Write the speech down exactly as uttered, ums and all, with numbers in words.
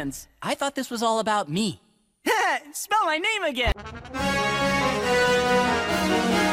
fans. I thought this was all about me. Spell my name again!